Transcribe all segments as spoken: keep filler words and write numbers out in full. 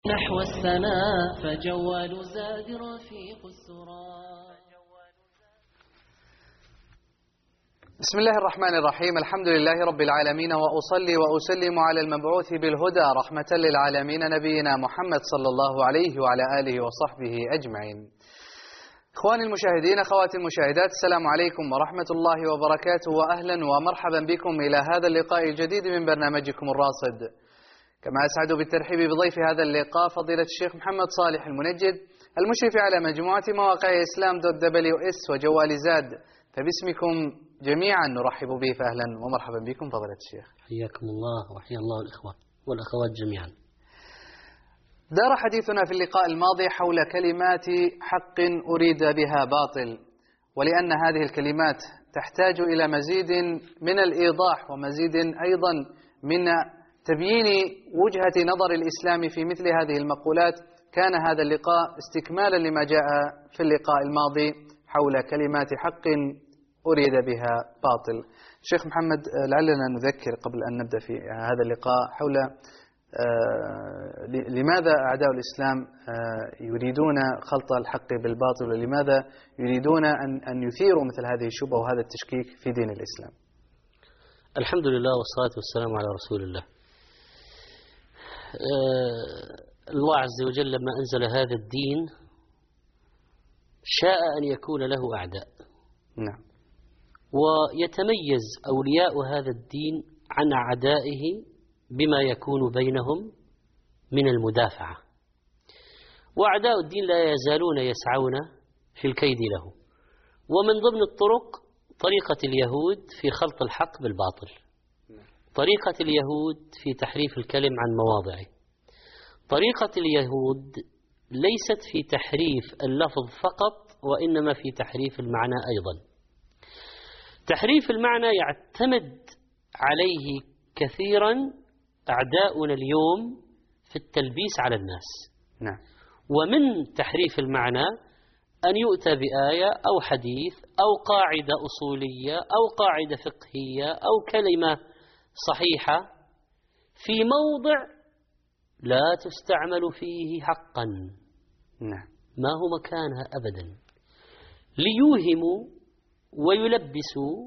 نحو السماء فجوال زاد رفيق السرى. بسم الله الرحمن الرحيم. الحمد لله رب العالمين، وأصلي وأسلم على المبعوث بالهدى رحمة للعالمين نبينا محمد صلى الله عليه وعلى آله وصحبه أجمعين. إخواني المشاهدين، أخواتي المشاهدات، السلام عليكم ورحمة الله وبركاته، وأهلا ومرحبا بكم إلى هذا اللقاء الجديد من برنامجكم الراصد. كما أسعد بالترحيب بضيف هذا اللقاء فضيلة الشيخ محمد صالح المنجد، المشرف على مجموعة مواقع إسلام دوت دبليو إس وجوال زاد، فباسمكم جميعا نرحب به، فأهلا ومرحبا بكم فضيلة الشيخ. حياكم الله وحيا الله الإخوة والأخوات جميعا. دار حديثنا في اللقاء الماضي حول كلمات حق أريد بها باطل، ولأن هذه الكلمات تحتاج إلى مزيد من الإيضاح ومزيد أيضا من تبيين وجهة نظر الإسلام في مثل هذه المقولات، كان هذا اللقاء استكمالا لما جاء في اللقاء الماضي حول كلمات حق أريد بها باطل. شيخ محمد، لعلنا نذكر قبل أن نبدأ في هذا اللقاء حول لماذا أعداء الإسلام يريدون خلط الحق بالباطل، ولماذا يريدون أن يثيروا مثل هذه الشبهة وهذا التشكيك في دين الإسلام. الحمد لله والصلاة والسلام على رسول الله. الله عز وجل لما أنزل هذا الدين شاء أن يكون له أعداء. نعم. ويتميز أولياء هذا الدين عن أعدائه بما يكون بينهم من المدافعة، وأعداء الدين لا يزالون يسعون في الكيد له. ومن ضمن الطرق طريقة اليهود في خلط الحق بالباطل، طريقة اليهود في تحريف الكلم عن مواضعه، طريقة اليهود ليست في تحريف اللفظ فقط، وإنما في تحريف المعنى أيضا. تحريف المعنى يعتمد عليه كثيرا أعداؤنا اليوم في التلبيس على الناس. نعم. ومن تحريف المعنى أن يؤتى بآية أو حديث أو قاعدة أصولية أو قاعدة فقهية أو كلمة صحيحة في موضع لا تستعمل فيه حقا. نعم. ما هو مكانها أبدا، ليوهموا ويلبسوا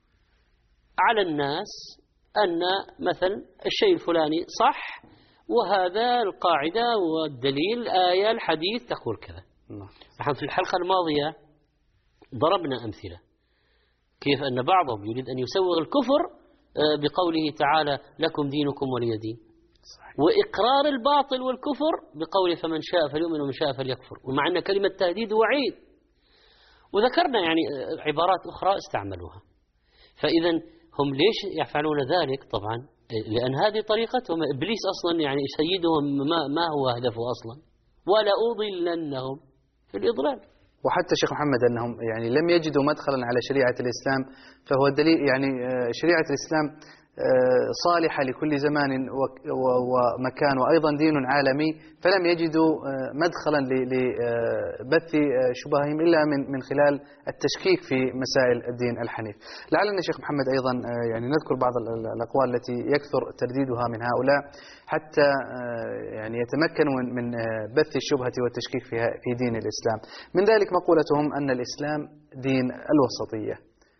على الناس أن مثلا الشيء الفلاني صح، وهذا القاعدة والدليل الآية الحديث تقول كذا. نحن في الحلقة الماضية ضربنا أمثلة كيف أن بعضهم يريد أن يسوغ الكفر بقوله تعالى لكم دينكم ولي دين، وإقرار الباطل والكفر بقوله فمن شاء فليؤمن ومن شاء فليكفر، ومع أن كلمة تهديد وعيد. وذكرنا يعني عبارات أخرى استعملوها. فإذا هم ليش يفعلون ذلك؟ طبعا لأن هذه طريقتهم. إبليس أصلا يعني سيدهم ما, ما هو هدفه أصلا، ولا أضلنهم في الإضلال. وحتى شيخ محمد أنهم يعني لم يجدوا مدخلا على شريعة الإسلام، فهو الدليل يعني شريعة الإسلام صالحة لكل زمان ومكان، وأيضا دين عالمي، فلم يجدوا مدخلا لبث شبههم إلا من من خلال التشكيك في مسائل الدين الحنيف. لعلنا شيخ محمد أيضا يعني نذكر بعض الأقوال التي يكثر ترديدها من هؤلاء حتى يعني يتمكنوا من بث الشبهة والتشكيك في دين الإسلام. من ذلك مقولتهم أن الإسلام دين الوسطية.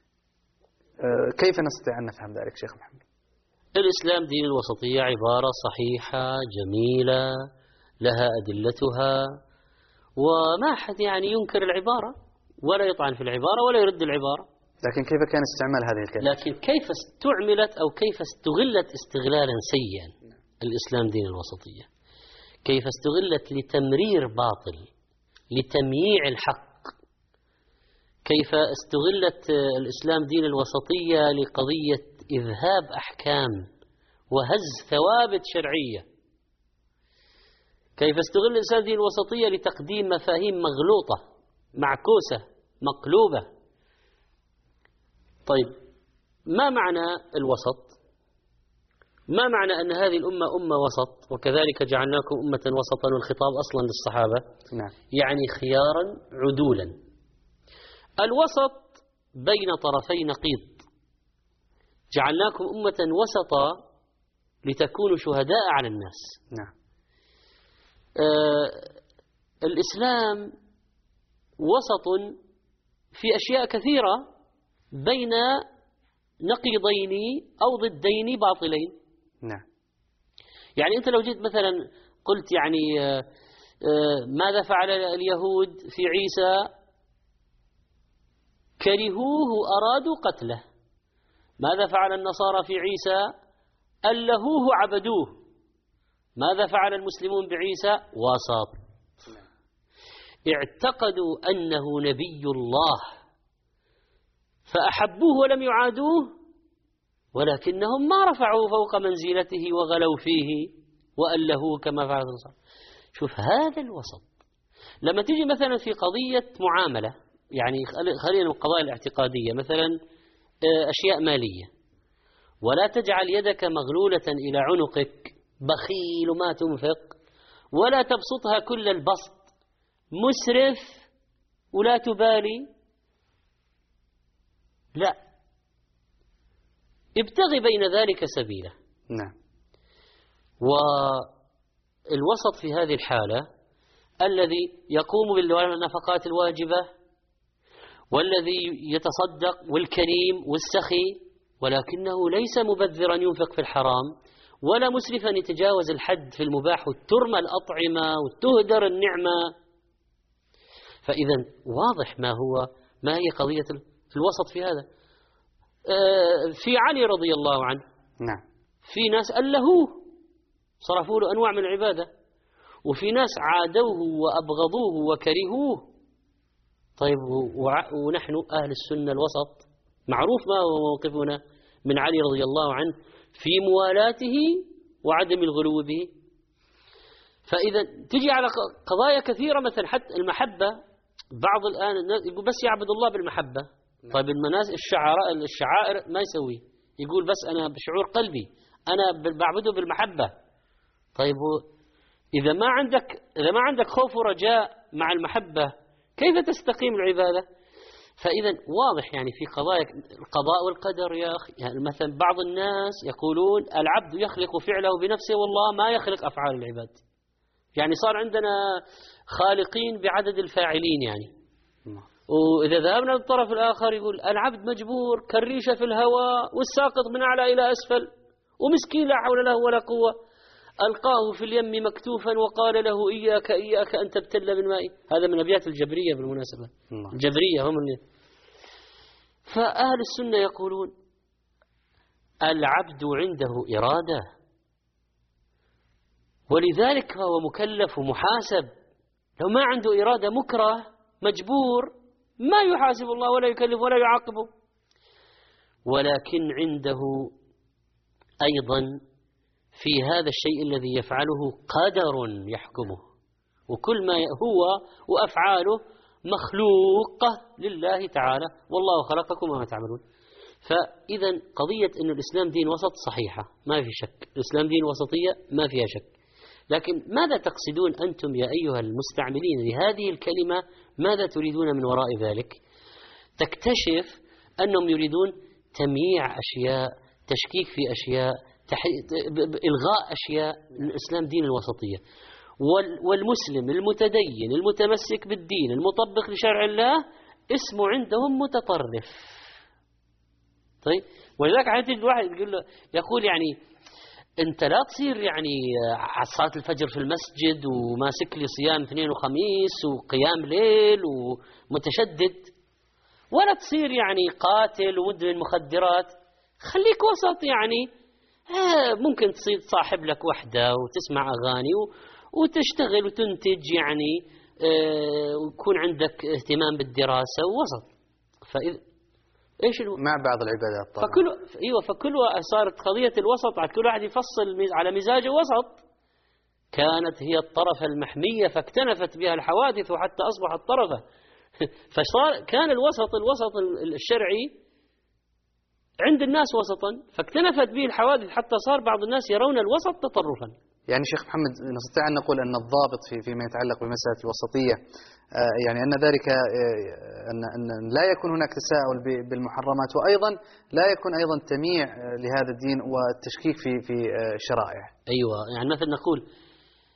كيف نستطيع أن نفهم ذلك شيخ محمد؟ الإسلام دين الوسطية عبارة صحيحة جميلة لها أدلتها، وما أحد يعني ينكر العبارة ولا يطعن في العبارة ولا يرد العبارة. لكن كيف كان استعمال هذه الكلمة؟ لكن كيف استعملت أو كيف استغلت استغلالا سيئا الإسلام دين الوسطية، كيف استغلت لتمرير باطل، لتمييع الحق، كيف استغلت الإسلام دين الوسطية لقضية إذهاب أحكام وهز ثوابت شرعية، كيف استغل الإسلام دين الوسطية لتقديم مفاهيم مغلوطة معكوسة مقلوبة. طيب، ما معنى الوسط؟ ما معنى أن هذه الأمة أمة وسط؟ وكذلك جعلناكم أمة وسطا، والخطاب أصلا للصحابة. نعم. يعني خيارا عدولا. الوسط بين طرفي نقيض. جعلناكم أمة وسطا لتكونوا شهداء على الناس. نعم. آه الإسلام وسط في أشياء كثيرة بين نقيضين أو ضدين باطلين. نعم. يعني أنت لو جيت مثلا قلت يعني آه آه ماذا فعل اليهود في عيسى؟ كرهوه أرادوا قتله. ماذا فعل النصارى في عيسى؟ ألهوه عبدوه. ماذا فعل المسلمون بعيسى؟ وسط. اعتقدوا أنه نبي الله فأحبوه ولم يعادوه، ولكنهم ما رفعوا فوق منزلته وغلوا فيه وألهوه كما فعل النصارى. شوف هذا الوسط. لما تيجي مثلا في قضية معاملة، يعني خلينا من القضايا الاعتقادية، مثلا أشياء مالية، ولا تجعل يدك مغلولة إلى عنقك بخيل ما تنفق، ولا تبسطها كل البسط مسرف ولا تبالي. لا، ابتغي بين ذلك سبيلا. نعم. والوسط في هذه الحالة الذي يقوم بالنفقات الواجبة، والذي يتصدق، والكريم والسخي، ولكنه ليس مبذرا ينفق في الحرام، ولا مسرفا يتجاوز الحد في المباح وترمى الأطعمة وتهدر النعمة. فإذا واضح ما هو ما هي قضية الوسط في هذا. في علي رضي الله عنه نعم في ناس ألهوه صرفوا له أنواع من العبادة، وفي ناس عادوه وأبغضوه وكرهوه. طيب ونحن أهل السنة الوسط معروف ما هو موقفنا من علي رضي الله عنه في موالاته وعدم الغلو به. فإذا تجي على قضايا كثيرة، مثلا حتى المحبة، بعض الآن يقول بس يعبد الله بالمحبة. طيب المناس الشعراء الشعائر ما يسوي، يقول بس أنا بشعور قلبي أنا بعبده بالمحبة. طيب إذا ما عندك إذا ما عندك خوف ورجاء مع المحبة كيف تستقيم العبادة؟ فإذا واضح يعني في قضايا القضاء والقدر يا أخي. يعني مثلا بعض الناس يقولون العبد يخلق فعله بنفسه والله ما يخلق أفعال العباد. يعني صار عندنا خالقين بعدد الفاعلين يعني. وإذا ذهبنا للطرف الآخر يقول العبد مجبور كالريشة في الهواء والساقط من أعلى إلى أسفل، ومسكين لا حول له ولا قوة. ألقاه في اليم مكتوفا وقال له إياك إياك أن تبتل بالماء. هذا من أبيات الجبرية بالمناسبة. الله. الجبرية هم اللي. فأهل السنة يقولون العبد عنده إرادة، ولذلك هو مكلف ومحاسب. لو ما عنده إرادة مكره مجبور ما يحاسب الله ولا يكلف ولا يعاقبه. ولكن عنده أيضا في هذا الشيء الذي يفعله قدر يحكمه، وكل ما هو وأفعاله مخلوقة لله تعالى، والله خلقكم وما تعملون. فإذا قضية أن الإسلام دين وسط صحيحة ما في شك، الإسلام دين وسطية ما فيها شك. لكن ماذا تقصدون أنتم يا أيها المستعملين لهذه الكلمة؟ ماذا تريدون من وراء ذلك؟ تكتشف أنهم يريدون تمييع أشياء، تشكيك في أشياء، إلغاء أشياء. الإسلام دين الوسطية، والمسلم المتدين المتمسك بالدين المطبق لشرع الله اسمه عندهم متطرف. طيب ولذلك عادي الواحد يقول له يقول يعني أنت لا تصير يعني على صلاة الفجر في المسجد وماسك لي صيام اثنين وخميس وقيام ليل ومتشدد، ولا تصير يعني قاتل ومدمن مخدرات. خليك وسط يعني. آه ممكن تصير تصاحب لك وحدة وتسمع أغاني وتشتغل وتنتج يعني آه ويكون عندك اهتمام بالدراسة ووسط. فإذا إيش الو... مع بعض العبادات طبعا. فكل أيوة فكل صارت قضية الوسط على كل واحد يفصل على مزاجه وسط. كانت هي الطرف المحمية فاكتنفت بها الحوادث وحتى أصبحت طرفة. فصار كان الوسط الوسط الشرعي عند الناس وسطا فاكتنفت به الحوادث حتى صار بعض الناس يرون الوسط تطرفا. يعني شيخ محمد نستطيع أن نقول أن الضابط في فيما يتعلق بمسألة الوسطية يعني أن ذلك أن أن لا يكون هناك تساؤل بالمحرمات، وأيضا لا يكون أيضا تمييع لهذا الدين والتشكيك في في شرائعه. أيوة يعني مثلا نقول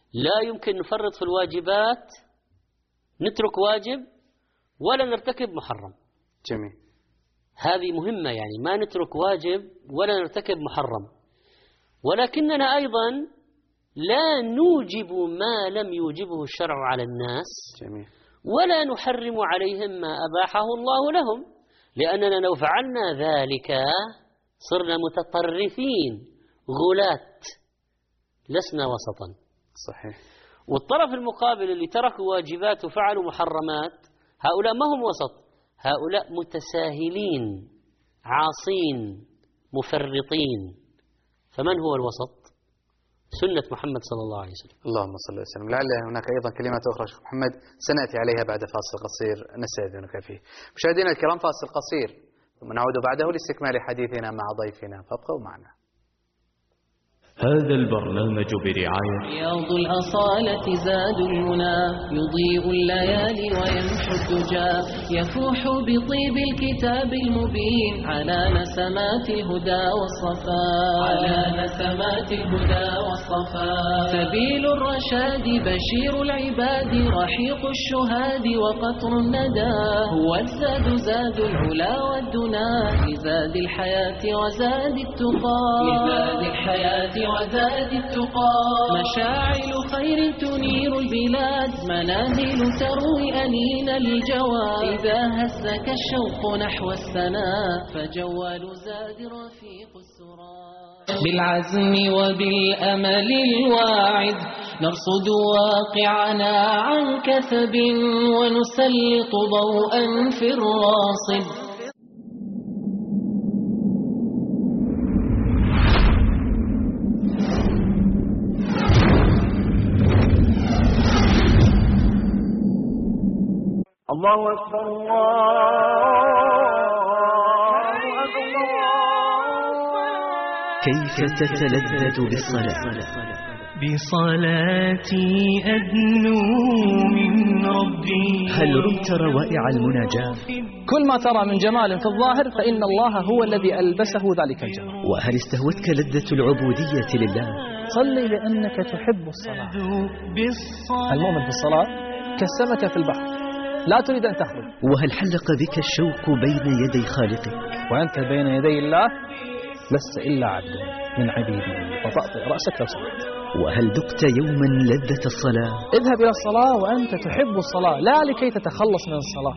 لا يمكن نفرط في الواجبات، نترك واجب ولا نرتكب محرم. جميل. هذه مهمة، يعني ما نترك واجب ولا نرتكب محرم، ولكننا أيضا لا نوجب ما لم يوجبه الشرع على الناس. جميل. ولا نحرم عليهم ما أباحه الله لهم، لأننا لو فعلنا ذلك صرنا متطرفين غلات، لسنا وسطا. صحيح. والطرف المقابل اللي تركوا واجبات وفعلوا محرمات، هؤلاء ما هم وسط، هؤلاء متساهلين عاصين مفرطين. فمن هو الوسط؟ سنة محمد صلى الله عليه وسلم. اللهم صل وسلم. لعل هناك أيضا كلمات أخرى شيخ محمد سنأتي عليها بعد فاصل قصير نستأذنك فيه. مشاهدينا الكرام، فاصل قصير ثم نعود بعده لاستكمال حديثنا مع ضيفنا، فابقوا معنا. هذا البرنامج برعاية رياض الأصالة زاد المنى، يضيء الليالي ويمحو الدجى، يفوح بطيب الكتاب المبين على نسمات الهدى والصفاء، على نسمات الهدى والصفاء. سبيل الرشاد بشير العباد، رحيق الشهاد وقطر الندى، هو الزاد زاد العلا والدنا، لزاد الحياة وزاد التقى، لزاد الحياة وزاد التقى. مشاعل خير تنير البلاد، منازل تروي أنين الجواد، إذا هزك الشوق نحو السناء، فجوال زاد رفيق السرى. بالعزم وبالأمل الواعد، نرصد واقعنا عن كثب، ونسلط ضوءا في الراصد. الله أكبر الله أكبر. كيف تتلذذ بالصلاة؟ بصلاتي أدنو من ربي. هل رمت روائع المناجاة؟ كل ما ترى من جمال في الظاهر فإن الله هو الذي ألبسه ذلك الجمال. وهل استهوتك لذة العبودية لله؟ صلي لأنك تحب الصلاة. المؤمن في الصلاة كالسمكة في البحر، لا تريد أن تخرج. وهل حلق بك الشوق بين يدي خالقك؟ وأنت بين يدي الله لست إلا عبد من عبيده، فطأطئ رأسك لو سمحت. وهل ذقت يوما لذة الصلاة؟ اذهب إلى الصلاة وأنت تحب الصلاة، لا لكي تتخلص من الصلاة.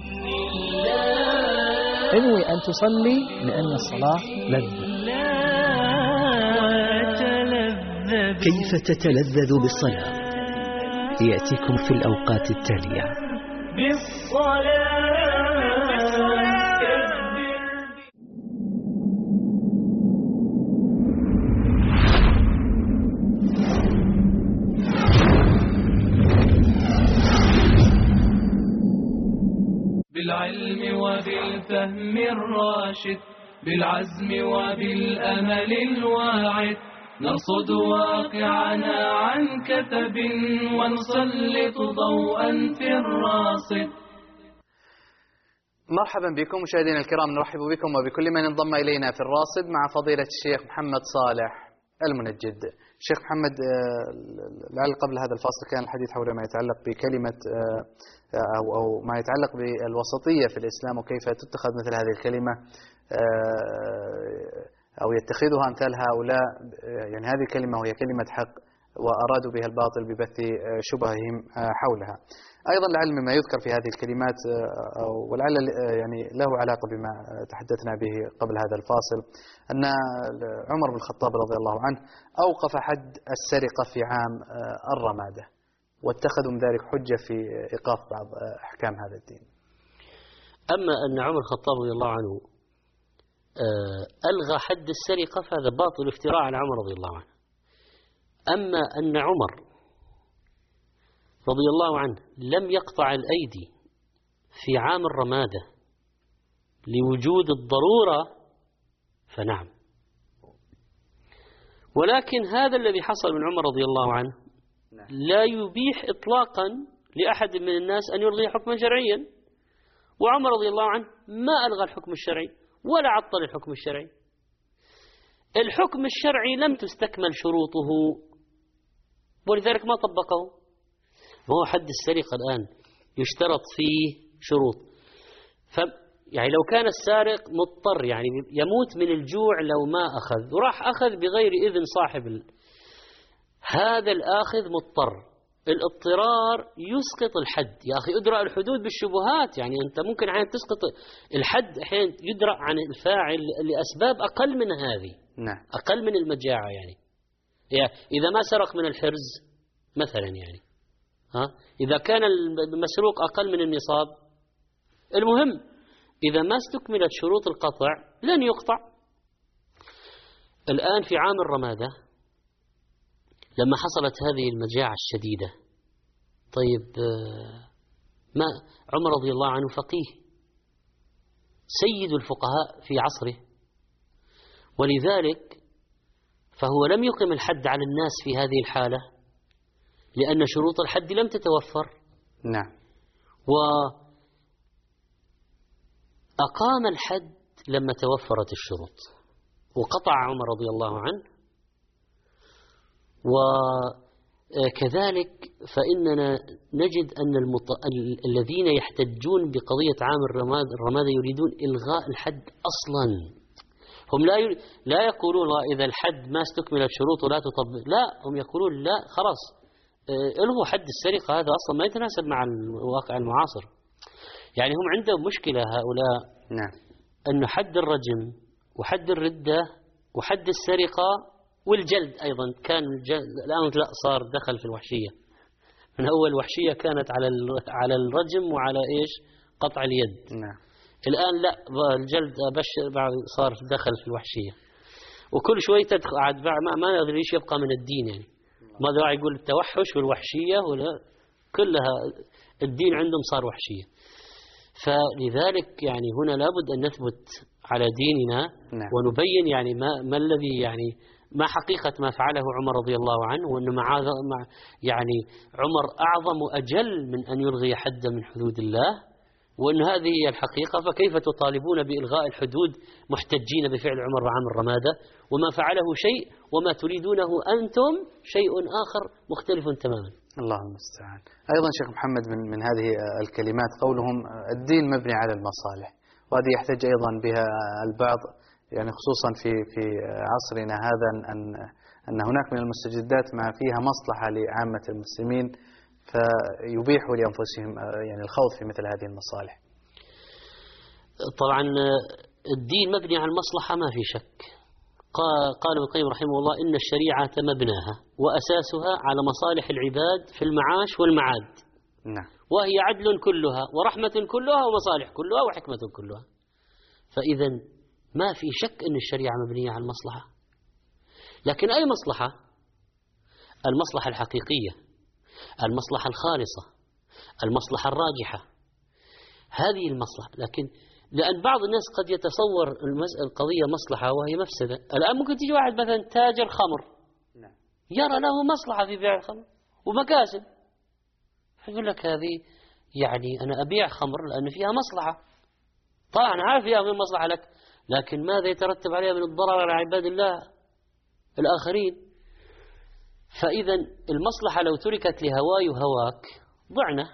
انوي أن تصلي لأن الصلاة لذة. كيف تتلذذ بالصلاة؟ يأتيكم في الأوقات التالية. بالصلاة بالعلم وبالفهم الراشد، بالعزم وبالأمل الواعد، نرصد واقعنا عن كثب، ونسلط ضوءا في الراصد. مرحبا بكم مشاهدينا الكرام، نرحب بكم وبكل من انضم إلينا في الراصد مع فضيلة الشيخ محمد صالح المنجد. الشيخ محمد، لعل قبل هذا الفاصل كان الحديث حول ما يتعلق بكلمة أو أو ما يتعلق بالوسطية في الإسلام، وكيف تتخذ مثل هذه الكلمة أو يتخذها أمثال هؤلاء. يعني هذه الكلمة وهي كلمة حق، وأرادوا بها الباطل ببث شبههم حولها. أيضا لعل مما يذكر في هذه الكلمات، ولعل يعني له علاقة بما تحدثنا به قبل هذا الفاصل، أن عمر بن الخطاب رضي الله عنه أوقف حد السرقة في عام الرمادة، واتخذوا من ذلك حجة في إيقاف بعض أحكام هذا الدين. أما أن عمر الخطاب رضي الله عنه ألغى حد السرقة فهذا باطل افتراء على عمر رضي الله عنه. أما أن عمر رضي الله عنه لم يقطع الأيدي في عام الرمادة لوجود الضرورة فنعم، ولكن هذا الذي حصل من عمر رضي الله عنه لا يبيح إطلاقا لأحد من الناس أن يلغي حكما شرعيا. وعمر رضي الله عنه ما ألغى الحكم الشرعي ولا عطل الحكم الشرعي. الحكم الشرعي لم تستكمل شروطه ولذلك ما طبقه. ما هو حد السرقة الآن يشترط فيه شروط. ف يعني لو كان السارق مضطر يعني يموت من الجوع لو ما أخذ وراح أخذ بغير إذن صاحب ال... هذا الآخذ مضطر. الاضطرار يسقط الحد. يا أخي أدرأ الحدود بالشبهات. يعني أنت ممكن عين تسقط الحد أحيانا يدرأ عن الفاعل لأسباب أقل من هذه. نعم. أقل من المجاعة يعني. يعني إذا ما سرق من الحرز مثلا يعني ها إذا كان المسروق أقل من النصاب المهم إذا ما استكملت شروط القطع لن يقطع. الآن في عام الرمادة لما حصلت هذه المجاعة الشديدة طيب ما عمر رضي الله عنه فقيه سيد الفقهاء في عصره ولذلك فهو لم يقم الحد على الناس في هذه الحالة لأن شروط الحد لم تتوفر. نعم. وأقام الحد لما توفرت الشروط وقطع عمر رضي الله عنه. وكذلك فإننا نجد أن المط... الذين يحتجون بقضية عام الرمادة يريدون إلغاء الحد أصلا. هم لا ي... لا يقولون إذا الحد ما استكملت شروطه لا تطبق. لا هم يقولون لا خلاص إلغوا حد السرقة. هذا أصلا ما يتناسب مع الواقع المعاصر. يعني هم عندهم مشكلة هؤلاء. نعم. أن حد الرجم وحد الردة وحد السرقة والجلد أيضا كان الجلد الآن لا صار دخل في الوحشية. من أول وحشية كانت على على الرجم وعلى إيش قطع اليد. نعم. الآن لا الجلد أبشر بعد صار دخل في الوحشية. وكل شوي تدخل عاد ما ما ندري إيش يبقى من الدين يعني. ماذا يقول التوحش والوحشية ولا كلها الدين عندهم صار وحشية. فلذلك يعني هنا لابد أن نثبت على ديننا. نعم. ونبين يعني ما ما الذي يعني ما حقيقة ما فعله عمر رضي الله عنه وأنه مع يعني عمر أعظم وأجل من أن يلغي حدا من حدود الله وأن هذه هي الحقيقة. فكيف تطالبون بإلغاء الحدود محتجين بفعل عمر وعام الرمادة وما فعله شيء وما تريدونه أنتم شيء آخر مختلف تماما. الله المستعان. أيضا شيخ محمد من من هذه الكلمات قولهم الدين مبني على المصالح وهذه يحتج أيضا بها البعض يعني خصوصا في في عصرنا هذا أن أن هناك من المستجدات ما فيها مصلحة لعامة المسلمين فيبيحوا لأنفسهم يعني الخوض في مثل هذه المصالح. طبعا الدين مبني على المصلحة ما في شك. قال ابن القيم رحمه الله إن الشريعة مبناها وأساسها على مصالح العباد في المعاش والمعاد. نعم. وهي عدل كلها ورحمة كلها ومصالح كلها وحكمة كلها. فإذا ما في شك أن الشريعة مبنية على المصلحة. لكن أي مصلحة؟ المصلحة الحقيقية، المصلحة الخالصة، المصلحة الراجحة، هذه المصلحة. لكن لأن بعض الناس قد يتصور القضية مصلحة وهي مفسدة. الآن ممكن تيجي واحد مثلا تاجر خمر يرى له مصلحة في بيع الخمر ومكاسب يقول لك هذه يعني أنا أبيع خمر لأن فيها مصلحة. طبعا عارف فيها من مصلحة لك لكن ماذا يترتب عليها من الضرر على عباد الله الآخرين. فإذا المصلحة لو تركت لهواي وهواك ضعنا.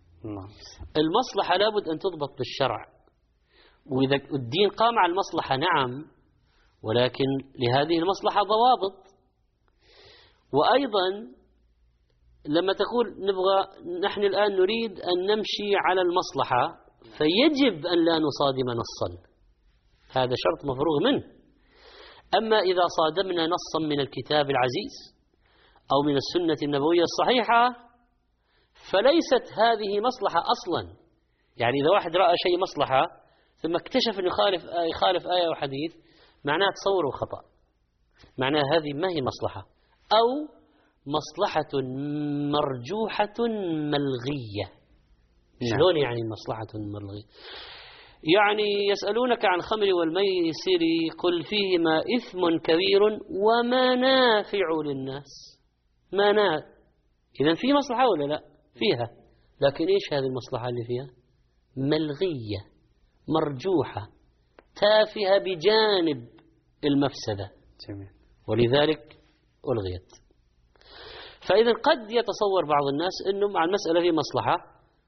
المصلحة لابد أن تضبط بالشرع وإذا الدين قام على المصلحة نعم ولكن لهذه المصلحة ضوابط. وأيضا لما تقول نبغى نحن الآن نريد أن نمشي على المصلحة فيجب أن لا نصادم نصا. هذا شرط مفروغ منه. أما إذا صادمنا نصا من الكتاب العزيز أو من السنة النبوية الصحيحة فليست هذه مصلحة أصلا. يعني إذا واحد رأى شيء مصلحة ثم اكتشف أن يخالف يخالف آية وحديث معناه تصوره خطأ. معناه هذه ما هي مصلحة أو مصلحة مرجوحة ملغية. شلون يعني مصلحة ملغية؟ يعني يسألونك عن الخمر والميسر قل فيهما إثم كبير ومنافع للناس. منافع إذن في مصلحة ولا لا؟ فيها. لكن إيش هذه المصلحة اللي فيها؟ ملغية مرجوحة تافهة بجانب المفسدة. جميل. ولذلك ألغيت. فإذا قد يتصور بعض الناس أنه مع المسألة في مصلحة،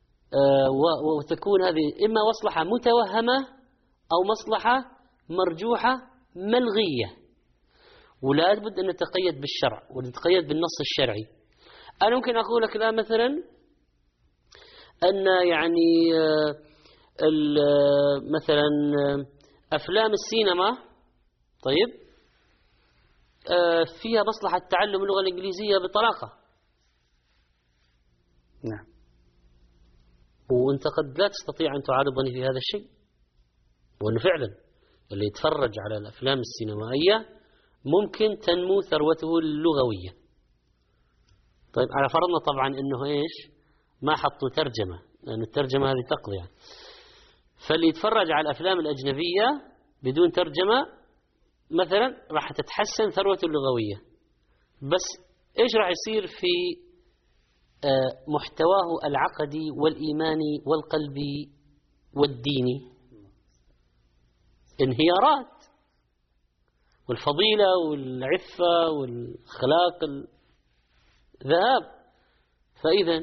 وتكون هذه إما مصلحة متوهمة أو مصلحة مرجوحة ملغية، ولا بد أن نتقيد بالشرع ونتقيد بالنص الشرعي. أنا ممكن أقول لك الآن مثلا أن يعني مثلا أفلام السينما طيب فيها مصلحة تعلم اللغة الإنجليزية بطلاقة. نعم. وأنت قد لا تستطيع أن تعارضني في هذا الشيء، وأنه فعلا اللي يتفرج على الأفلام السينمائية ممكن تنمو ثروته اللغوية. طيب على فرضنا طبعا أنه إيش ما حطوا ترجمة، لأن الترجمة هذه تقضي يعني. فاللي يتفرج على الأفلام الأجنبية بدون ترجمة مثلا راح تتحسن ثروته اللغوية، بس إيش راح يصير في محتواه العقدي والإيماني والقلبي والديني؟ انهيارات، والفضيلة والعفة والأخلاق ذهاب. فإذا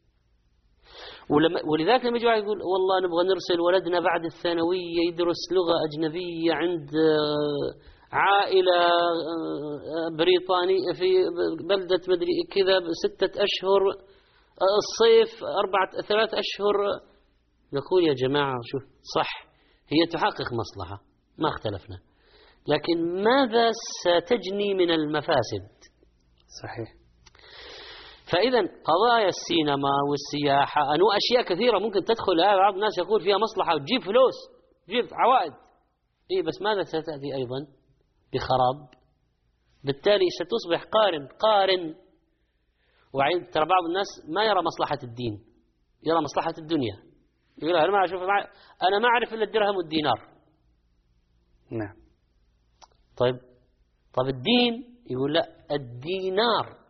ولذلك لما يجي واحد يقول والله نبغى نرسل ولدنا بعد الثانوية يدرس لغة أجنبية عند عائلة بريطانية في بلدة مدري كذا بستة أشهر، الصيف أربعة ثلاث أشهر، نقول يا جماعة شوف صح هي تحقق مصلحة ما اختلفنا، لكن ماذا ستجني من المفاسد؟ صحيح. فإذا قضايا السينما والسياحة أنو أشياء كثيرة ممكن تدخل، بعض الناس يقول فيها مصلحة وتجيب فلوس تجيب عوائد، إيه بس ماذا ستأتي أيضا بخراب؟ بالتالي ستصبح قارن قارن. وعين ترى بعض الناس ما يرى مصلحة الدين، يرى مصلحة الدنيا، يقول أنا ما أشوف مع... أنا ما أعرف إلا الدرهم والدينار. نعم. طيب طب الدين يقول لا الدينار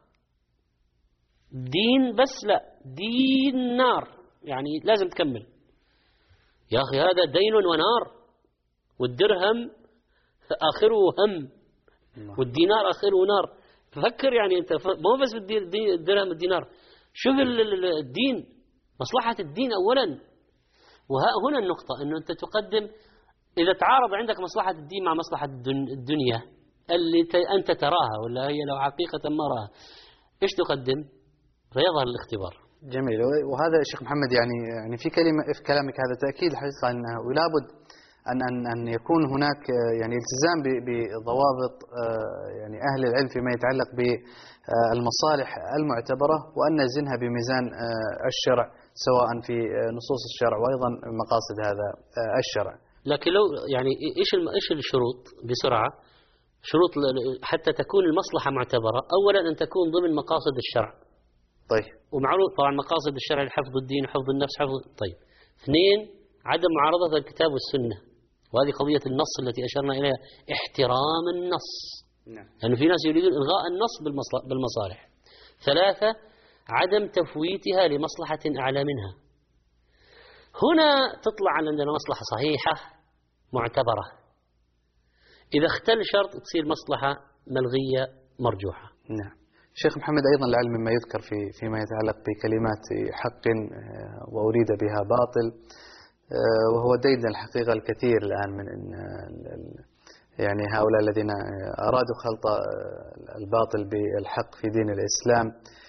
دين بس لا دينار، يعني لازم تكمل يا أخي هذا دين ونار، والدرهم آخره هم والدينار آخره نار. ففكر يعني أنت مو بس بالدرهم والدينار، شوف الدين مصلحة الدين أولا. وهنا النقطة أنه أنت تقدم إذا تعارض عندك مصلحة الدين مع مصلحة الدنيا اللي أنت تراها ولا هي لو حقيقة ما راها، إيش تقدم؟ فيظهر الاختبار. جميل. وهذا الشيخ محمد يعني يعني في كلمة في كلامك هذا تأكيد الحقيقة أنه لابد أن أن أن يكون هناك يعني التزام بضوابط يعني أهل العلم فيما يتعلق بالمصالح المعتبرة، وأن نزنها بميزان الشرع سواء في نصوص الشرع وأيضا مقاصد هذا الشرع. لكن لو يعني إيش إيش الشروط بسرعة؟ شروط حتى تكون المصلحة معتبرة، أولا أن تكون ضمن مقاصد الشرع. طيب. ومعروف طبعا مقاصد الشرع حفظ الدين حفظ النفس حفظ. طيب. اثنين عدم معارضة الكتاب والسنة، وهذه قضية النص التي أشرنا إليها، احترام النص. نعم. لأنه في ناس يريدون إلغاء النص بالمصالح. ثلاثة عدم تفويتها لمصلحة أعلى منها. هنا تطلع عندنا مصلحة صحيحة معتبرة، إذا اختل شرط تصير مصلحة ملغية مرجوحة. نعم. شيخ محمد أيضا لعل مما يذكر في فيما يتعلق بكلمات حق وأريد بها باطل، وهو ديد الحقيقة الكثير الآن من يعني هؤلاء الذين أرادوا خلط الباطل بالحق في دين الإسلام،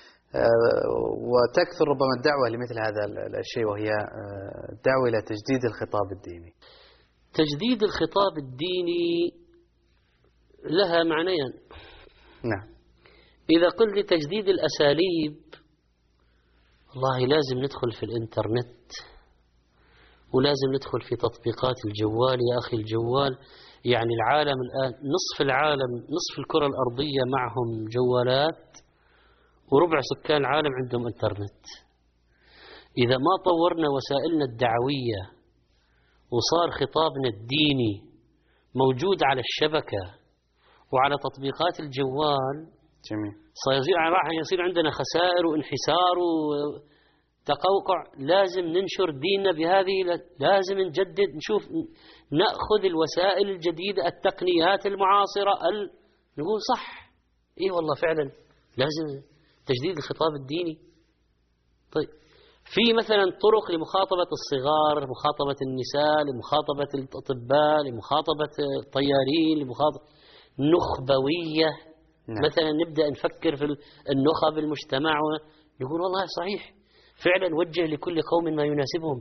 وتكثر ربما الدعوة لمثل هذا الشيء، وهي الدعوة إلى تجديد الخطاب الديني. تجديد الخطاب الديني لها معنيان. نعم. إذا قلت تجديد الأساليب، والله لازم ندخل في الإنترنت ولازم ندخل في تطبيقات الجوال. يا أخي الجوال يعني العالم الآن نصف العالم نصف الكرة الأرضية معهم جوالات، وربع سكان العالم عندهم إنترنت. إذا ما طورنا وسائلنا الدعوية وصار خطابنا الديني موجود على الشبكة وعلى تطبيقات الجوال، جميل، سيصير راح يصير عندنا خسائر وانحسار وتقوقع. لازم ننشر ديننا بهذه، لازم نجدد، نشوف نأخذ الوسائل الجديدة التقنيات المعاصرة ال... نقول صح، إيه والله فعلا لازم تجديد الخطاب الديني. طيب في مثلا طرق لمخاطبة الصغار، لمخاطبة النساء، لمخاطبة الأطباء، لمخاطبة الطيارين، لمخاطبة نخبوية. نعم. مثلا نبدأ نفكر في النخب المجتمع ونقول والله صحيح فعلا وجه لكل قوم ما يناسبهم.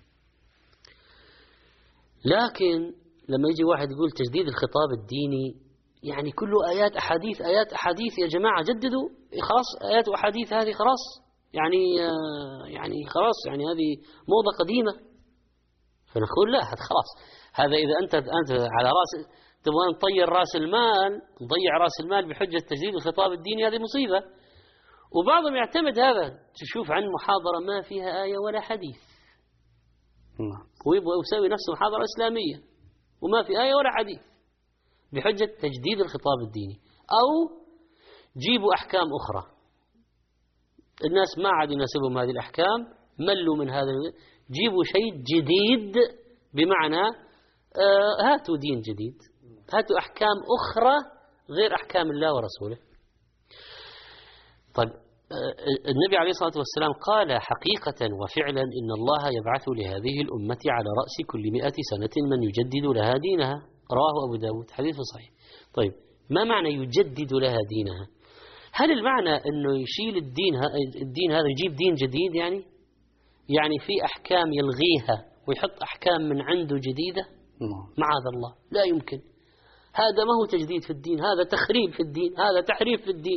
لكن لما يجي واحد يقول تجديد الخطاب الديني يعني كله آيات أحاديث آيات أحاديث، يا جماعة جددوا خلاص، آيات وأحاديث هذه خلاص يعني يعني خلاص يعني هذه موضة قديمة. فنقول لا، هذا خلاص، هذا إذا أنت أنت على رأس تبغى نطير رأس المال، نضيع رأس المال بحجة تجديد الخطاب الديني، هذه مصيبة. وبعضهم يعتمد هذا، تشوف عن محاضرة ما فيها آية ولا حديث ويبغى يسوي نفسه محاضرة إسلامية وما في آية ولا حديث بحجة تجديد الخطاب الديني. أو جيبوا أحكام أخرى، الناس ما عاد يناسبهم هذه الأحكام، ملوا من هذا، جيبوا شيء جديد، بمعنى آه هاتوا دين جديد، هاتوا أحكام أخرى غير أحكام الله ورسوله. طيب آه النبي عليه الصلاة والسلام قال حقيقة وفعلا إن الله يبعث لهذه الأمة على رأس كل مئة سنة من يجدد لها دينها، رواه أبو داود، حديث صحيح. طيب ما معنى يجدد لها دينها؟ هل المعنى أنه يشيل الدين الدين هذا يجيب دين جديد؟ يعني يعني في أحكام يلغيها ويحط أحكام من عنده جديدة؟ معاذ الله، لا يمكن. هذا ما هو تجديد في الدين، هذا تخريب في الدين، هذا تحريف في الدين،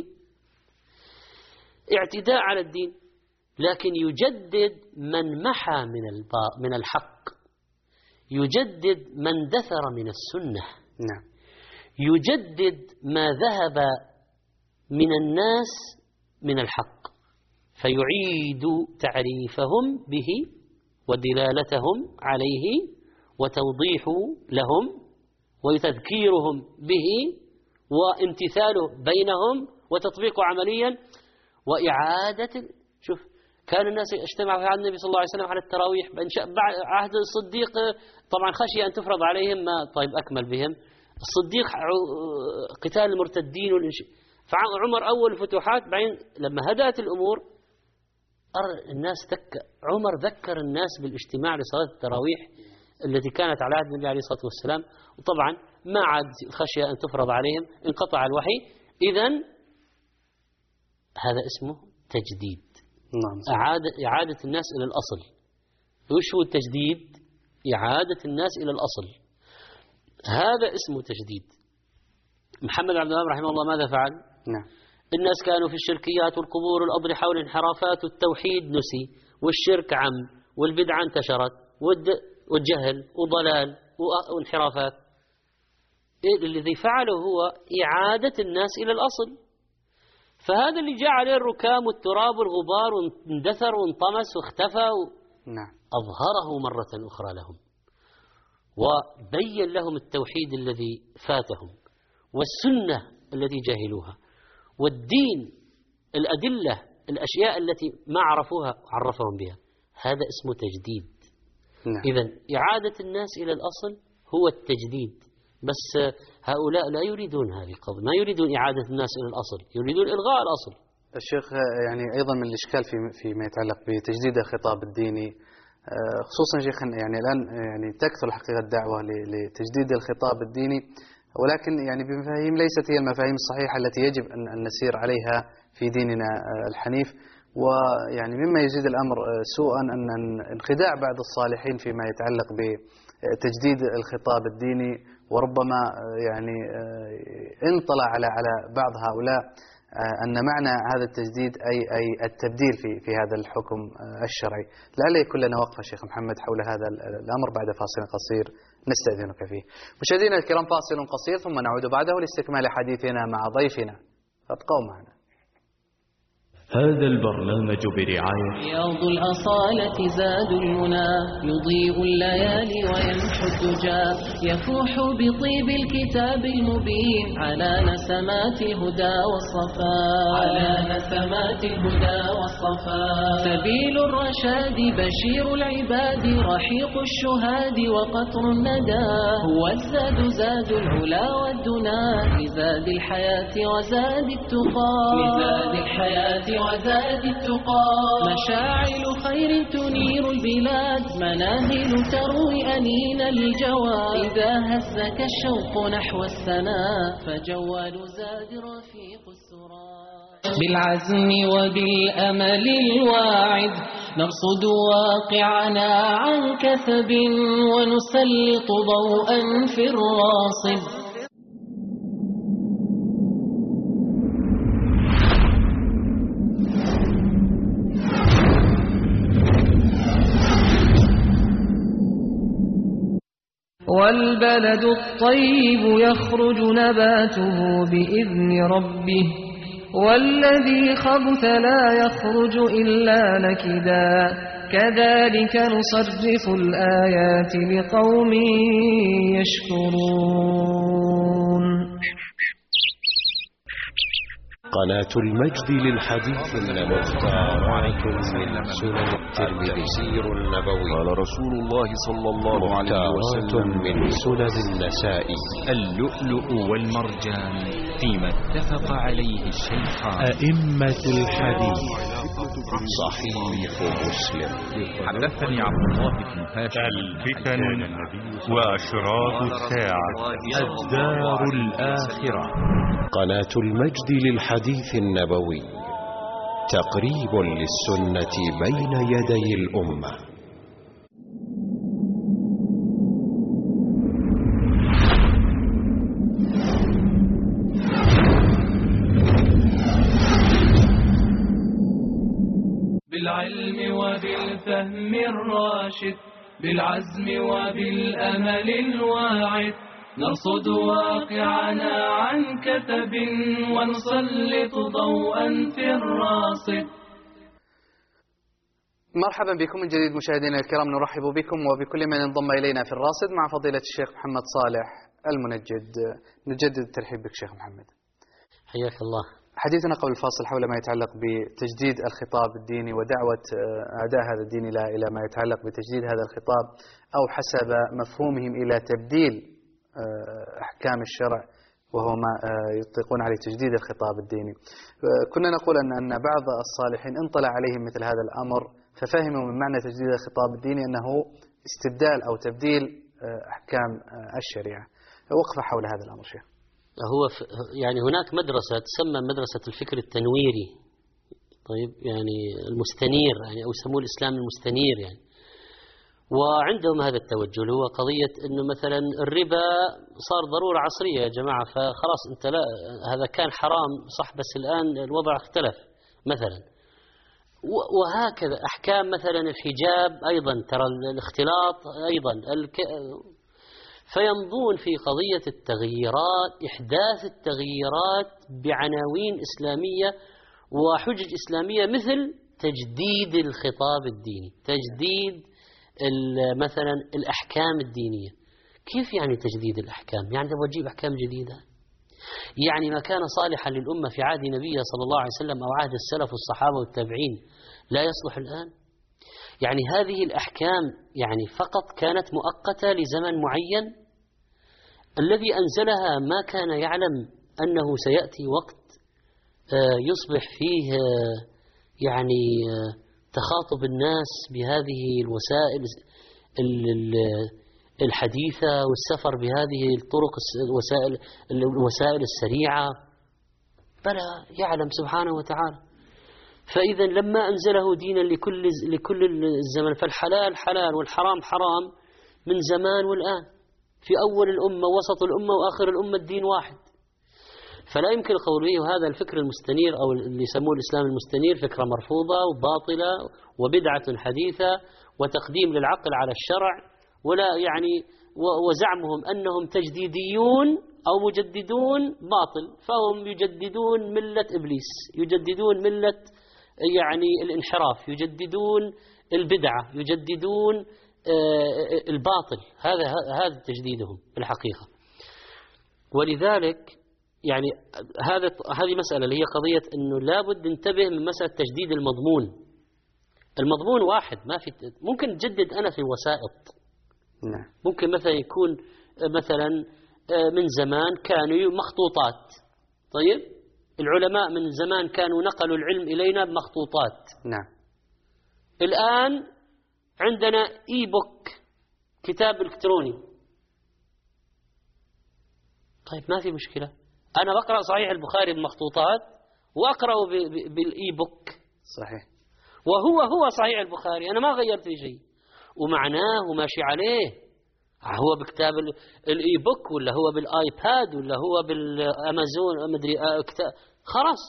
اعتداء على الدين. لكن يجدد من محى من من الحق، يجدد من دثر من السنة. نعم. يجدد ما ذهب من الناس من الحق، فيعيد تعريفهم به ودلالتهم عليه وتوضيح لهم وتذكيرهم به وامتثاله بينهم وتطبيقه عمليا وإعادة. شوف كان الناس اجتمعوا على النبي صلى الله عليه وسلم على التراويح بعد عهد الصديق، طبعا خشي أن تفرض عليهم، ما طيب أكمل بهم الصديق قتال المرتدين والإنش... فعمر أول الفتوحات، بعدين لما هدأت الأمور الناس ذكر عمر ذكر الناس بالاجتماع لصلاة التراويح التي كانت على عهد النبي عليه الصلاة والسلام، وطبعا ما عاد خشية أن تفرض عليهم، انقطع الوحي. إذن هذا اسمه تجديد. نعم. إعادة إعادة الناس إلى الأصل. وش هو التجديد؟ إعادة الناس إلى الأصل، هذا اسمه تجديد. محمد عبد الوهاب رحمه الله ماذا فعل؟ نعم. الناس كانوا في الشركيات والقبور والأضرحة والانحرافات، والتوحيد نسي، والشرك عم، والبدعة انتشرت، والجهل وضلال وانحرافات. الذي فعله هو إعادة الناس إلى الأصل. فهذا اللي جاء عليه الركام والتراب والغبار واندثر وانطمس واختفى و... نعم. أظهره مرة أخرى لهم وبين لهم التوحيد الذي فاتهم والسنة التي جاهلوها والدين، الأدلة، الأشياء التي ما عرفوها عرفهم بها. هذا اسمه تجديد. نعم. إذن إعادة الناس إلى الأصل هو التجديد. بس هؤلاء لا يريدون هذه القضية، ما يريدون إعادة الناس إلى الأصل، يريدون إلغاء الأصل. الشيخ يعني أيضا من الإشكال في فيما يتعلق بتجديد الخطاب الديني، خصوصا شيخ يعني الآن يعني تكثر حقيقة الدعوة لتجديد الخطاب الديني، ولكن يعني بمفاهيم ليست هي المفاهيم الصحيحة التي يجب أن نسير عليها في ديننا الحنيف. ويعني مما يزيد الأمر سوءا أن انخداع بعض الصالحين فيما يتعلق بتجديد الخطاب الديني، وربما يعني انطلع على على بعض هؤلاء أن معنى هذا التجديد أي أي التبديل في في هذا الحكم الشرعي. لعل يكون لنا وقفة شيخ محمد حول هذا الأمر بعد فاصل قصير نستأذنك فيه. مشاهدينا الكرام فاصل قصير ثم نعود بعده لاستكمال حديثنا مع ضيفنا، فابقوا معنا. هذا البرنامج برعاية رياض الأصالة زاد المنى، يضيء الليالي ويمحو الدجى، يفوح بطيب الكتاب المبين على نسمات الهدى والصفاء، على نسمات الهدى والصفاء. سبيل الرشاد بشير العباد، رحيق الشهاد وقطر الندى، هو الزاد زاد العلا والدنا، لزاد الحياة وزاد التقى، لزاد الحياة وزاد التقى. مشاعل خير تنير البلاد، مناهل تروي أنين الجواد. إذا هزك الشوق نحو السناء، فجوال زاد رفيق السرى. بالعزم وبالأمل الواعد، نرصد واقعنا عن كثب، ونسلط ضوءا في الراصد. والبلد الطيب يخرج نباته بإذن ربه، والذي خبث لا يخرج إلا نكدا. كذلك نصرف الآيات لقوم يشكرون. قناة المجد للحديث المختارات من سنن الترمذي سير النبوي. قال رسول الله صلى الله عليه وسلم من سنن النسائي. اللؤلؤ والمرجان فيما اتفق عليه الشيخان. أئمة الحديث. صحيح مسلم. حدثني عبد الله بن هاشم. الفتن وأشراط الساعة. الدار الآخرة. قناة المجد للحديث النبوي، تقريب للسنة بين يدي الأمة. بالعلم وبالفهم الراشد، بالعزم وبالأمل الواعد، نرصد واقعنا عن كثب، ونسلط ضوءا في الراصد. مرحبا بكم من جديد مشاهدينا الكرام، نرحب بكم وبكل من انضم إلينا في الراصد مع فضيلة الشيخ محمد صالح المنجد. نجدد الترحيب بك شيخ محمد. حياك الله. حديثنا قبل الفاصل حول ما يتعلق بتجديد الخطاب الديني ودعوة أعداء هذا الدين إلى ما يتعلق بتجديد هذا الخطاب، أو حسب مفهومهم إلى تبديل أحكام الشرع، وهو ما يطلقون عليه تجديد الخطاب الديني. كنا نقول أن أن بعض الصالحين انطلع عليهم مثل هذا الأمر، ففهموا من معنى تجديد الخطاب الديني أنه استبدال أو تبديل أحكام الشريعة. وقفة حول هذا الأمر شيخ. هو يعني هناك مدرسة تسمى مدرسة الفكر التنويري، طيب يعني المستنير، يعني أو يسموه الإسلام المستنير يعني. وعندهم هذا التوجه اللي هو قضية إنه مثلا الربا صار ضرورة عصرية يا جماعة، فخلاص أنت لا، هذا كان حرام صح بس الآن الوضع اختلف مثلا. وهكذا أحكام مثلا الحجاب أيضا، ترى الاختلاط أيضا الك... فيمضون في قضية التغييرات، إحداث التغييرات بعناوين إسلامية وحجج إسلامية، مثل تجديد الخطاب الديني، تجديد مثلا الأحكام الدينية. كيف يعني تجديد الأحكام؟ يعني تبغى تجيب أحكام جديدة؟ يعني ما كان صالحا للأمة في عهد نبيه صلى الله عليه وسلم أو عهد السلف والصحابة والتابعين لا يصلح الآن؟ يعني هذه الأحكام يعني فقط كانت مؤقتة لزمن معين، الذي أنزلها ما كان يعلم أنه سيأتي وقت يصبح فيه يعني تخاطب الناس بهذه الوسائل الحديثة والسفر بهذه الطرق الوسائل الوسائل السريعة، بلى يعلم سبحانه وتعالى. فإذا لما أنزله دينا لكل لكل الزمن، فالحلال حلال والحرام حرام من زمان والآن، في أول الأمة وسط الأمة وآخر الأمة الدين واحد. فلا يمكن القول به هذا الفكر المستنير أو اللي يسموه الإسلام المستنير فكرة مرفوضة وباطلة وبدعة حديثة وتقديم للعقل على الشرع، ولا يعني وزعمهم أنهم تجديديون أو مجددون باطل، فهم يجددون ملة إبليس، يجددون ملة يعني الانحراف، يجددون البدعة، يجددون الباطل. هذا هذا تجديدهم في الحقيقة. ولذلك يعني هذا هذه مسألة اللي هي قضية إنه لابد ننتبه من مسألة تجديد المضمون. المضمون واحد، ما في ممكن تجدد أنا في الوسائط. ممكن مثلا يكون مثلا من زمان كانوا مخطوطات، طيب العلماء من زمان كانوا نقلوا العلم إلينا بمخطوطات. نعم. الآن عندنا إي بوك، كتاب إلكتروني. طيب ما في مشكلة، أنا بقرأ صحيح البخاري بمخطوطات وأقرأه بالإي بوك. صحيح. وهو هو صحيح البخاري، أنا ما غيرت في شيء ومعناه وماشي عليه. هو بكتاب الإي بوك ولا هو بالآيباد ولا هو بالأمازون مدري كتاب، خلاص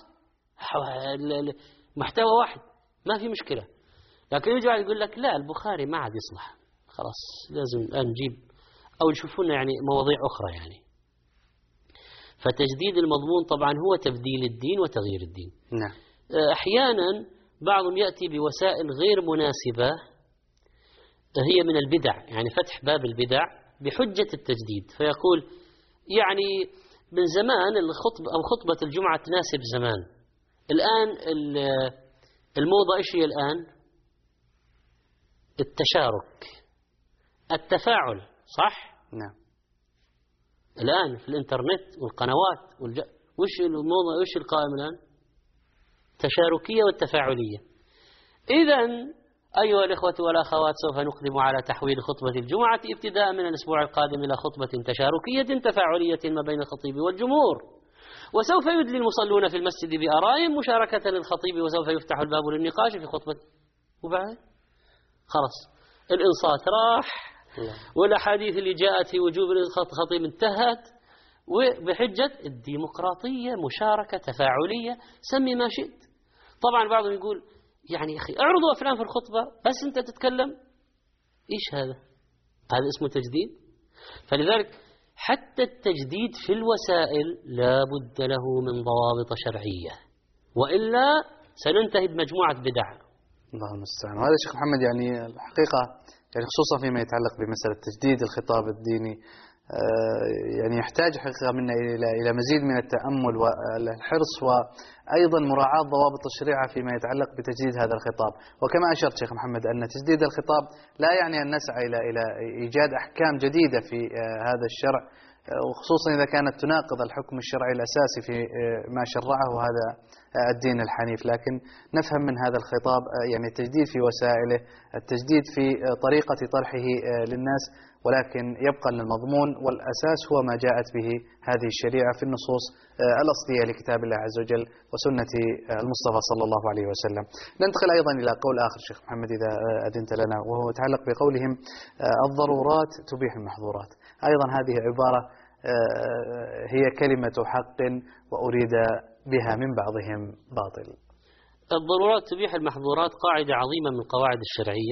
محتوى واحد ما في مشكلة. لكن يجي واحد يقول لك لا البخاري ما عاد يصلح، خلاص لازم الآن نجيب أو نشوف لنا يعني مواضيع أخرى يعني. فتجديد المضمون طبعا هو تبديل الدين وتغيير الدين. نعم. أحيانا بعضهم يأتي بوسائل غير مناسبة هي من البدع، يعني فتح باب البدع بحجة التجديد، فيقول يعني من زمان الخطبة أو خطبة الجمعة تناسب زمان، الآن الموضة إيش هي الآن؟ التشارك، التفاعل، صح؟ نعم. الآن في الإنترنت والقنوات والج... وش الموضة وش القائم الآن؟ التشاركية والتفاعلية. إذن أيها الإخوة والأخوات سوف نقدم على تحويل خطبة الجمعة ابتداء من الأسبوع القادم إلى خطبة تشاركية تفاعلية ما بين الخطيب والجمهور، وسوف يدلي المصلون في المسجد بآرائهم مشاركة للخطيب، وسوف يفتح الباب للنقاش في خطبة. وبعد خلاص الإنصات راح والأحاديث اللي جاءت في وجوب الخطيب انتهت، وبحجة الديمقراطية مشاركة تفاعلية سمي ما شئت. طبعا بعضهم يقول يعني أخي اعرضوا أفلام في الخطبة بس أنت تتكلم، إيش هذا؟ هذا اسمه تجديد؟ فلذلك حتى التجديد في الوسائل لا بد له من ضوابط شرعية، وإلا سننتهي بمجموعة بدع. الله المستعان. وهذا شيخ محمد يعني الحقيقة يعني خصوصا فيما يتعلق بمسألة تجديد الخطاب الديني يعني يحتاج حقيقة منا إلى إلى مزيد من التأمل والحرص وأيضا مراعاة ضوابط الشريعة فيما يتعلق بتجديد هذا الخطاب. وكما أشرت شيخ محمد أن تجديد الخطاب لا يعني أن نسعى إلى إلى إيجاد أحكام جديدة في هذا الشرع، وخصوصا إذا كانت تناقض الحكم الشرعي الأساسي في ما شرعه هذا الدين الحنيف، لكن نفهم من هذا الخطاب يعني التجديد في وسائله، التجديد في طريقة طرحه للناس، ولكن يبقى للمضمون والأساس هو ما جاءت به هذه الشريعة في النصوص الأصلية لكتاب الله عز وجل وسنة المصطفى صلى الله عليه وسلم. ننتقل أيضا إلى قول آخر شيخ محمد إذا أذنت لنا، وهو يتعلق بقولهم الضرورات تبيح المحظورات. أيضا هذه عبارة هي كلمة حق وأريد بها من بعضهم باطل. الضرورات تبيح المحظورات قاعدة عظيمة من القواعد الشرعية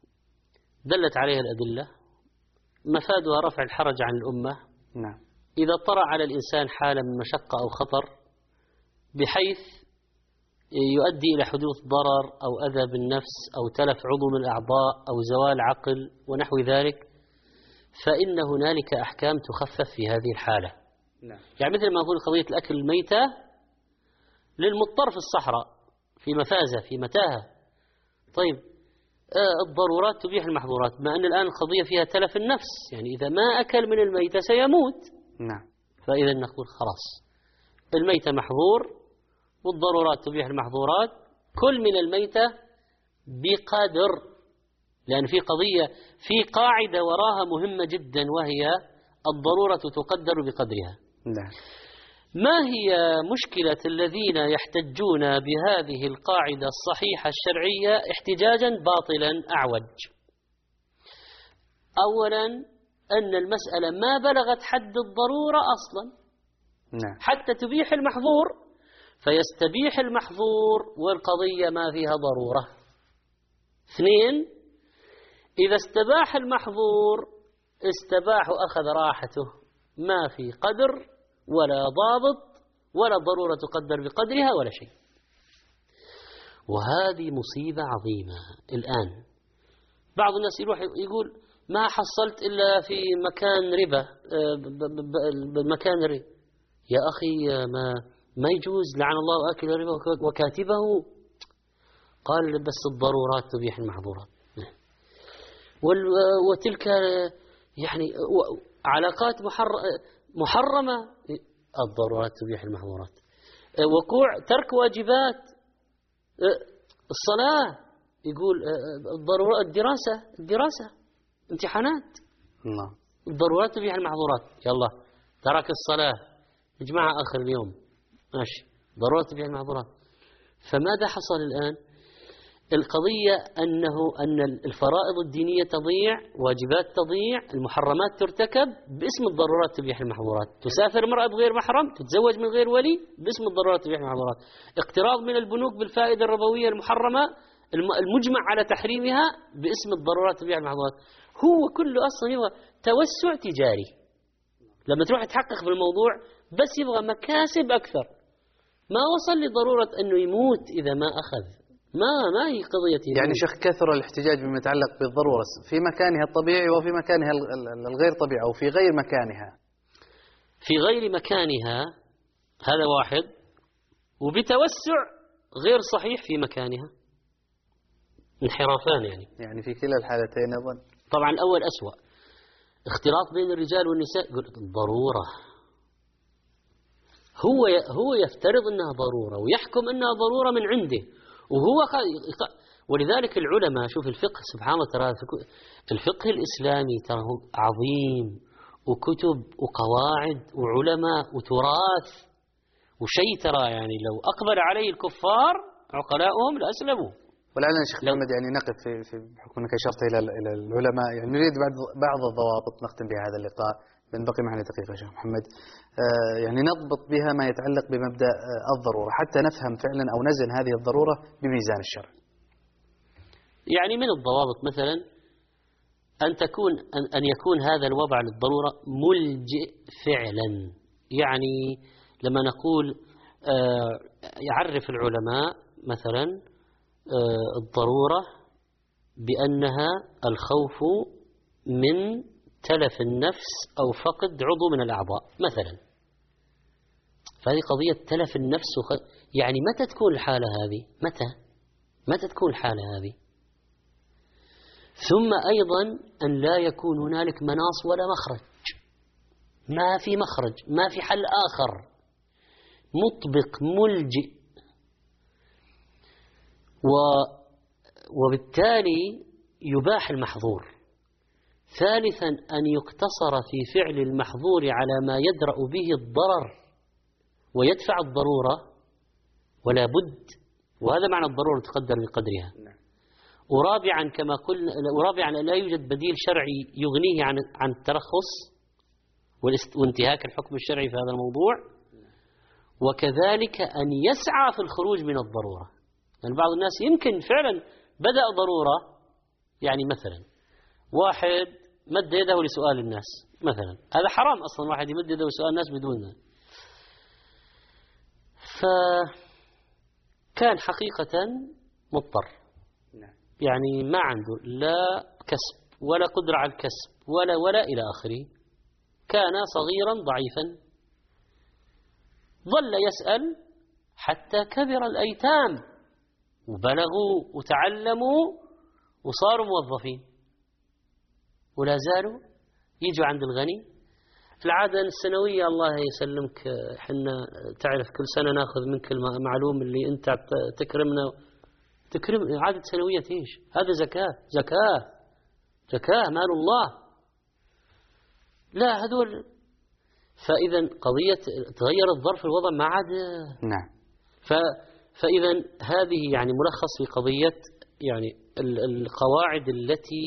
دلت عليها الأدلة، مفادها رفع الحرج عن الأمة. نعم. إذا طرأ على الإنسان حالة من مشقة أو خطر بحيث يؤدي إلى حدوث ضرر أو أذى بالنفس أو تلف عضو من الأعضاء أو زوال عقل ونحو ذلك، فإن هنالك أحكام تخفف في هذه الحالة. نعم. يعني مثل ما نقول قضية الأكل الميتة للمضطر في الصحراء في مفازة في متاهة. طيب الضرورات تبيح المحظورات، ما أن الآن القضية فيها تلف النفس، يعني إذا ما أكل من الميتة سيموت. نعم. فإذا نقول خلاص الميتة محظور والضرورات تبيح المحظورات، كل من الميتة بقدر، لأن في قضية في قاعدة وراها مهمة جدا وهي الضرورة تقدر بقدرها. نعم. ما هي مشكلة الذين يحتجون بهذه القاعدة الصحيحة الشرعية احتجاجا باطلا أعوج؟ أولا أن المسألة ما بلغت حد الضرورة أصلا. نعم. حتى تبيح المحظور فيستبيح المحظور والقضية ما فيها ضرورة. اثنين، إذا استباح المحظور استباح أخذ راحته، ما في قدر ولا ضابط ولا ضرورة تقدر بقدرها ولا شيء. وهذه مصيبة عظيمة. الآن بعض الناس يروح يقول ما حصلت إلا في مكان ربا، بمكان ربا. يا أخي ما ما يجوز، لعن الله أكل الربا وكاتبه. قال بس الضرورات تبيح المحظورات، وتلك يعني علاقات محرمة، الضرورات تبيح المحظورات. وقوع ترك واجبات، الصلاة يقول الضرورة، الدراسة الدراسة امتحانات، الله. الضرورات تبيح المحظورات. يلا ترك الصلاة يا جماعة آخر اليوم ماشي، ضرورات تبيح المحظورات. فماذا حصل الآن؟ القضية أنه أن الفرائض الدينية تضيع، واجبات تضيع، المحرمات ترتكب باسم الضرورات تبيح المحظورات. تسافر امرأة بغير محرم، تتزوج من غير ولي باسم الضرورات تبيح المحظورات. اقتراض من البنوك بالفائدة الربوية المحرمة المجمع على تحريمها باسم الضرورات تبيح المحظورات. هو كله أصلا يبغى توسع تجاري. لما تروح تحقق في الموضوع بس يبغى مكاسب أكثر، ما وصل لضرورة أنه يموت إذا ما أخذ. ما ما هي قضية يموت. يعني شيخ كثر الاحتجاج بما يتعلق بالضرورة في مكانها الطبيعي وفي مكانها الغير طبيعي أو في غير مكانها. في غير مكانها هذا واحد، وبتوسع غير صحيح في مكانها، انحرافان يعني. يعني في كلا الحالتين أظن. طبعا الأول أسوأ، اختلاط بين الرجال والنساء. ضرورة، هو هو يفترض أنها ضرورة ويحكم أنها ضرورة من عنده، وهو ولذلك العلماء شوف الفقه سبحان الله، ترى الفقه الإسلامي ترى عظيم، وكتب وقواعد وعلماء وتراث وشيء ترى يعني لو أقبل عليه الكفار عقلاؤهم لأسلموا. ولعلنا شيخ محمد يعني نقف في في بحكم انك اشرت الى الى العلماء، يعني نريد بعض بعض الضوابط نختم بها هذا اللقاء، من بقي معنا دقيقه شيخ محمد، آه يعني نضبط بها ما يتعلق بمبدا آه الضروره حتى نفهم فعلا او نزن هذه الضروره بميزان الشرع. يعني من الضوابط مثلا ان تكون ان, أن يكون هذا الوضع للضروره ملجئ فعلا. يعني لما نقول آه يعرف العلماء مثلا الضرورة بأنها الخوف من تلف النفس أو فقد عضو من الأعضاء مثلا. فهذه قضية تلف النفس وخ... يعني متى تكون الحالة هذه؟ متى؟ متى تكون الحالة هذه؟ ثم أيضا أن لا يكون هنالك مناص ولا مخرج، ما في مخرج، ما في حل آخر، مطبق ملجئ. و وبالتالي يباح المحظور. ثالثا أن يقتصر في فعل المحظور على ما يدرأ به الضرر ويدفع الضرورة ولا بد، وهذا معنى الضرورة تقدر بقدرها. ورابعا كما قلنا، ورابعا لا يوجد بديل شرعي يغنيه عن عن الترخص وانتهاك الحكم الشرعي في هذا الموضوع. وكذلك أن يسعى في الخروج من الضرورة. يعني بعض الناس يمكن فعلا بدأ ضرورة، يعني مثلا واحد مد يده لسؤال الناس مثلا، هذا حرام أصلا واحد يمد يده لسؤال الناس بدون ذلك. فكان حقيقة مضطر، يعني ما عنده لا كسب ولا قدرة على الكسب ولا ولا إلى آخره، كان صغيرا ضعيفا، ظل يسأل حتى كبر الأيتام وبلغوا وتعلموا وصاروا موظفين، ولا زالوا يجوا عند الغني. العادة السنوية الله يسلمك، حنا تعرف كل سنة ناخذ منك المعلوم اللي أنت تكرمنا، تكرم عادة سنوية إيش؟ هذا زكاة، زكاة زكاة مال الله. لا هذول. فإذا قضية تغير الظرف الوضع ما عاد. نعم. ف فإذا هذه يعني ملخص في قضية يعني القواعد التي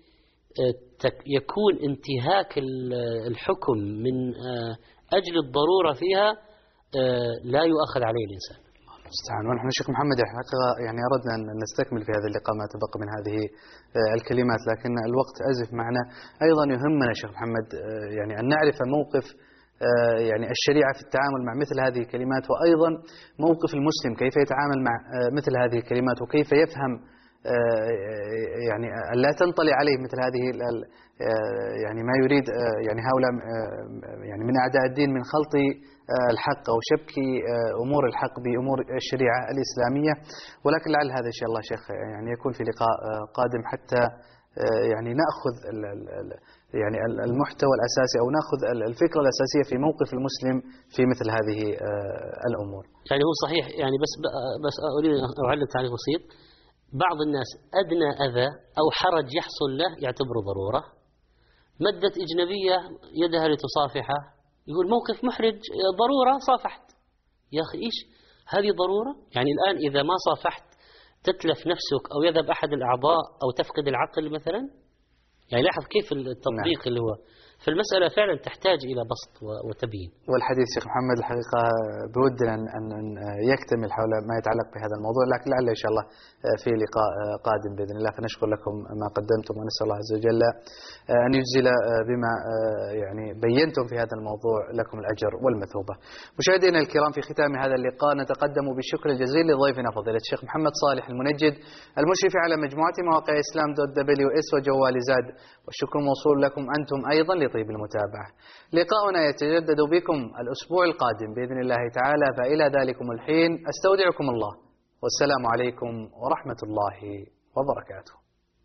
يكون انتهاك الحكم من أجل الضرورة فيها لا يؤخذ عليه الإنسان. المستعان. ونحن الشيخ محمد الحقيقة يعني أردنا أن نستكمل في هذا اللقاء ما تبقى من هذه الكلمات، لكن الوقت أزف معنا. أيضا يهمنا شيخ محمد يعني أن نعرف موقف يعني الشريعة في التعامل مع مثل هذه الكلمات، وأيضا موقف المسلم كيف يتعامل مع مثل هذه الكلمات وكيف يفهم يعني لا تنطلي عليه مثل هذه يعني ما يريد يعني هؤلاء يعني من أعداء الدين من خلط الحق أو شبك أمور الحق بأمور الشريعة الإسلامية. ولكن لعل هذا إن شاء الله شيخ يعني يكون في لقاء قادم حتى يعني نأخذ يعني المحتوى الأساسي أو نأخذ الفكرة الأساسية في موقف المسلم في مثل هذه الأمور. يعني هو صحيح، يعني بس بس أريد أن أعلق تعليق بسيط. بعض الناس أدنى أذى أو حرج يحصل له يعتبره ضرورة. مدت أجنبية يدها لتصافحه يقول موقف محرج ضرورة صافحت. يا أخي إيش هذه ضرورة؟ يعني الآن إذا ما صافحت تتلف نفسك أو يذهب أحد الأعضاء أو تفقد العقل مثلا. يعني لاحظ كيف التطبيق نعم. اللي هو فالمسألة فعلا تحتاج إلى بسط وتبيين. والحديث شيخ محمد الحقيقة بودنا أن يكتمل حول ما يتعلق بهذا الموضوع، لكن لعل إن شاء الله في لقاء قادم بإذن الله. فنشكر لكم ما قدمتم ونسأل الله عز وجل أن يجزل بما يعني بينتم في هذا الموضوع لكم الأجر والمثوبة. مشاهدينا الكرام، في ختام هذا اللقاء نتقدم بالشكر الجزيل لضيفنا فضيلة الشيخ محمد صالح المنجد المشرف على مجموعة مواقع إسلام دوت دبليو إس وجوال زاد، والشكر موصول لكم أنتم أيضا لطيب المتابعة. لقاؤنا يتجدد بكم الأسبوع القادم بإذن الله تعالى، فإلى ذلكم الحين أستودعكم الله والسلام عليكم ورحمة الله وبركاته.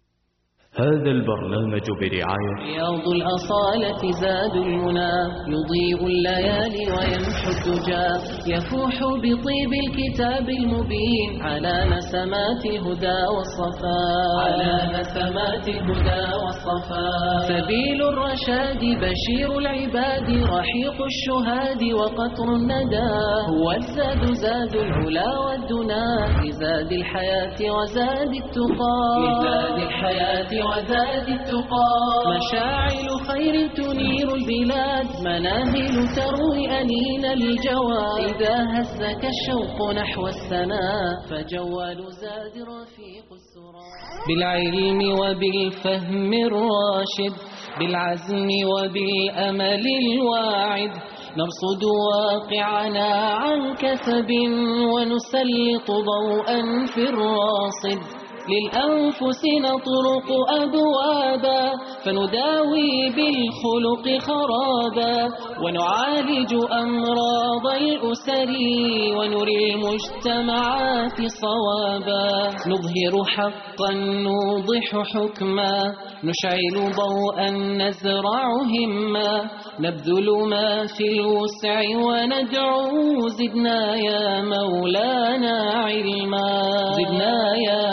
هذا البرنامج برعاية رياض الأصالة زاد المنى، يضيء الليالي ويمحو الدجى، يفوح بطيب الكتاب المبين على نسمات الهدى والصفاء، على نسمات الهدى والصفاء. سبيل الرشاد بشير العباد، رحيق الشهاد وقطر الندى، هو الزاد زاد العلا والدنا، لزاد الحياة وزاد التقى، لزاد الحياة وزاد التقى. مشاعل خير تنير البلاد، مناهل تروي أنين الجوى، إذا هزك الشوق نحو السماء، فجوال زاد رفيق السرى. بالعلم وبالفهم الراشد، بالعزم وبالأمل الواعد، نرصد واقعنا عن كثب ونسلط ضوءا في الراصد، للأنفس نطرق أبوابا، فنداوي بالخلق خرابا، ونعالج أمراض الأسر، ونري المجتمعات صوابا، نظهر حقا نوضح حكما، نشعل ضوءا نزرع هما، نبذل ما في الوسع وندعو، زدنا يا مولانا علما، زدنا يا